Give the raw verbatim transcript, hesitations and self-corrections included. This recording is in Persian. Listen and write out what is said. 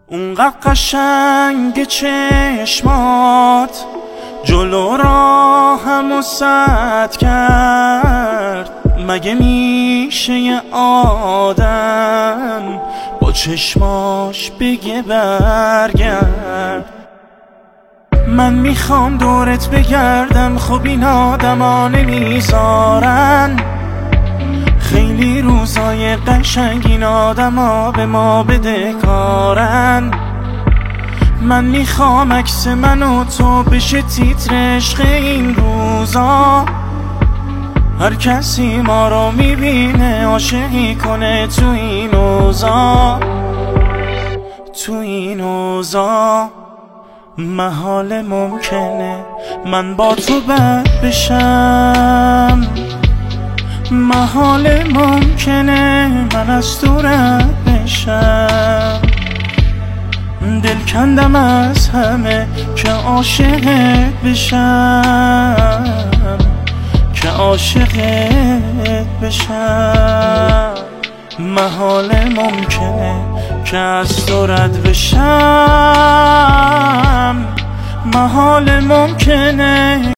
اونقدر قشنگ چشمات جلو راهمو سد کرد. مگه میشه یه آدم با چشماش بگه برگرد؟ من میخوام دورت بگردم، خب این آدما نمیذارن. خیلی روزای قشنگ این آدما به ما بدهکارن. من میخوام عکس من و تو بشه تیتر عشق این روزا. هر کسی ما رو میبینه عاشقی کنه تو این اوضاع. تو این اوضاع محال ممکنه من با تو بد بشم. محال ممکنه من از تو رد بشم. دل کندم از همه که عاشقت بشم، که عاشقت بشم. محال ممکنه که از تو رد بشم. محال ممکنه